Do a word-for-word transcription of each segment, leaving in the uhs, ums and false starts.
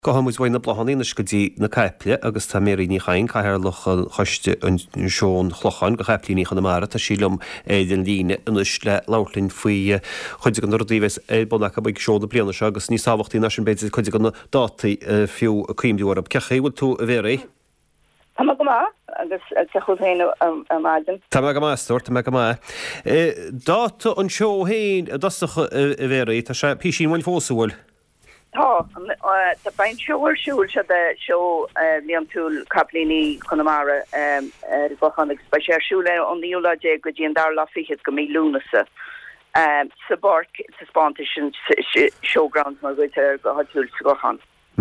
Gohamús bhain na blahannaí go dtí na Caipile agus tá méí ní chain caiir lochail choiste an seón chlochan go chaplíní Chonamara tá sílumm é den líne inis le lálinn faoi chuide an rodíhes é bonach a b seóda blianana se agus ní sáhachttaí na sin beidir chuide gan dátaí fiú cíimdúar cechaíhfuil tú a bhéir. Tá go má agus chuhéine a maidin. Tá go máúir tá go má. Dáta an seo héin a dastacha a bhéir tá sé písí bhain fósahil. Tá tá bain seoir siúil se de seo líam túúl caplíní Chonamara gochannig ba sé siúle an níúlaé go dtíon dar lá fichiid go mí lúnasa sa barc sa spantation showground mar goite go hatúil sa gochan.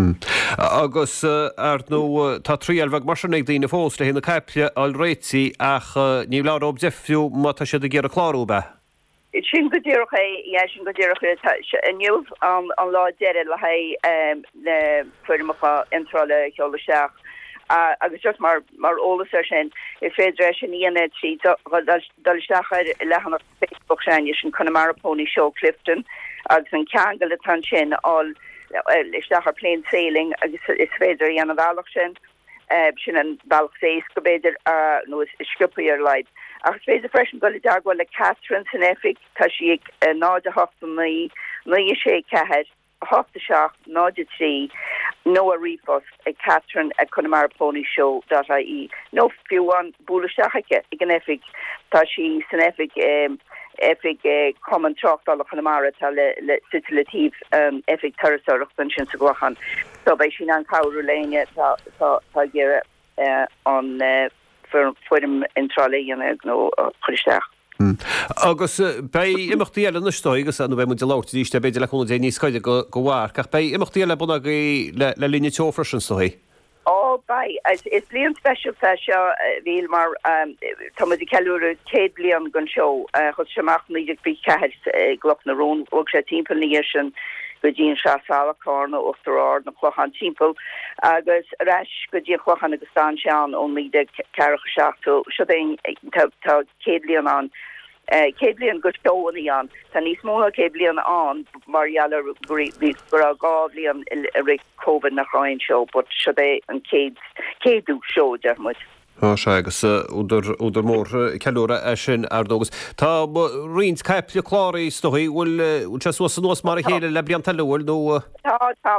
Agus ar nó tá tríalbhah marsinnig dtíine fós le héna Caipile al réití ach ní lá ob defiú má tá siad a ggéar a chlárú be. Sin go ddíoch é sin go ddíoch aniuh an lá deire le ha le fuidirachcha intráile cheola seach agus just mar mar ólas ar sin i féidir sin íana trí dalisteachir lechan Facebook sein sin Connemara Pony Show Clifton agus an ceangal tan sin all isteachar plain sailing agus is féidir íana bhealach sin sin an bailach sééis go béidir nó is scipaí ar leid. Agus féidir freisin go dagháil le Catherine san efik tá si ag nád a hosta naí naí sé cehead a hosta seach nád trí nó a rifos ag Catherine ag Connemara Pony Show dot I E. nó fiúan búla seachaige ag an efik tá si san efik efik common trochtál a Connemara tá le le situatív efik tarasach an sin sa glachan. So bei sin an caú léine tá tá gére an fuidim intráléana nó chuisteach. Agus bei imachtaíile na stoigus an bheith mu láta díiste beidir le chuna dé níos scoide go bhhar, ach bei imachtaíile buna le líne teófras an stoí. Ó bei is blion special fe seo bhíl mar táidir ceúra céad blion gon seo chus semach níidir bhí ceir gloch na rón og sé timppel níir sin go dtíon se salaána ochtarár na chlochan timppel agus reis go dtí chlochan agus stan seán ó míide cecha seachú se tá céadblion an céblion go stoí an tá níos móna céblion an marhealar gur a gáblion ri COVID nach rain seo, but se é an céadú seo dermuid. Tá sé agus úidir mór ceúra sin ardógus. Tá rins Caipile chláirí stoí bhfuil te san nuas mar a chéile le blian talúil nó Tá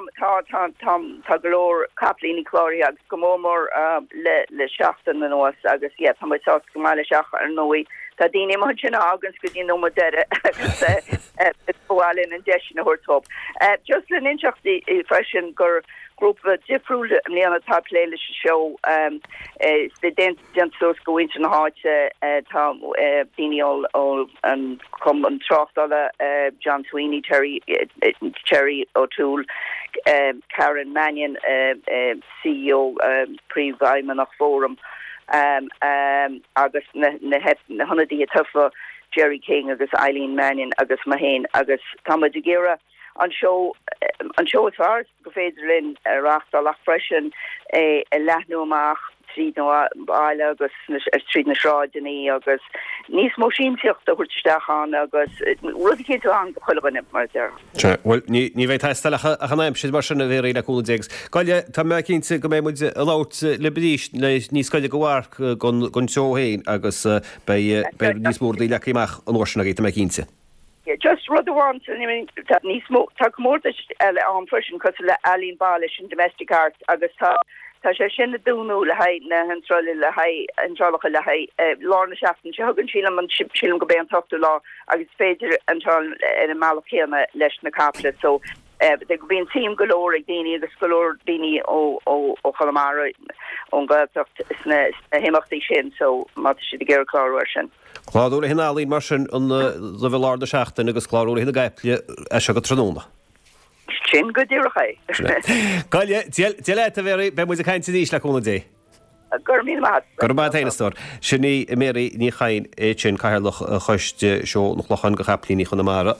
tá golóir caplíní chláirí agus go mór le le seachtain na nuas agus tá tá go máile seach ar nóí. Tá díine mar sin agus go dtí nó deire agus bháilinn an deisi na thuirtop. Just le inseachtaí i freisin gur grúpa difriúla mléana tá léile se seo de densos go winter na háte tá daine ó an com an trochtala John Sweeney, Terry Cherry O'Toole, Karen Mannion, C E O Pre-Weimanach Forum. Um, um, agus na, na, na honnadí a tufa Jerry King agus Eileen Mannion agus Mahain agus Tama de Gira an show an show as far go féidir linn rachtal lach freisin e lehnúach trí nó baile agus trí na sráidení agus níos mó síimtíocht a chuirteachán agus rudí tú an go chuilebanna mar deir. Well ní bheith taisteach a chanéim si mar sinna bhéir le cúna dégus. Gáile tá me cinnte go mé muid a lát le bedíist le níos coide go bhhar gon seo héin agus níos mór í leíach an orsanna gé me cinnte. Just rud want níos mó tá mór eile an frisin cos le Eileen Balish in domestic art agus tá Tá sé sinna dúnú le haid na henráile le anrálacha le lána seachtain se hagann sílam an sílam go bé an tochtú lá agus féidir antráil ar an máachchéanna leis na Caipile, so de go bhíon tíim golóir ag daoine agus golóir daoine ó ó Chonamara ón gailteacht na himachtaí sin, so má si de ggéir chláirúir sin. Chláúla hinálín mar sin an le bh lána seachtain agus chláúla hinna Caipile se go tróna. Sin go ddíocha. Gáile déile a bhéir be mu a caiinte níos le chuna dé. Gur mí mat. Gur bad héanatóir. Sinní méí ní chain é sin caiirlach chuiste seo nach lochan go chaplíní Chonamara.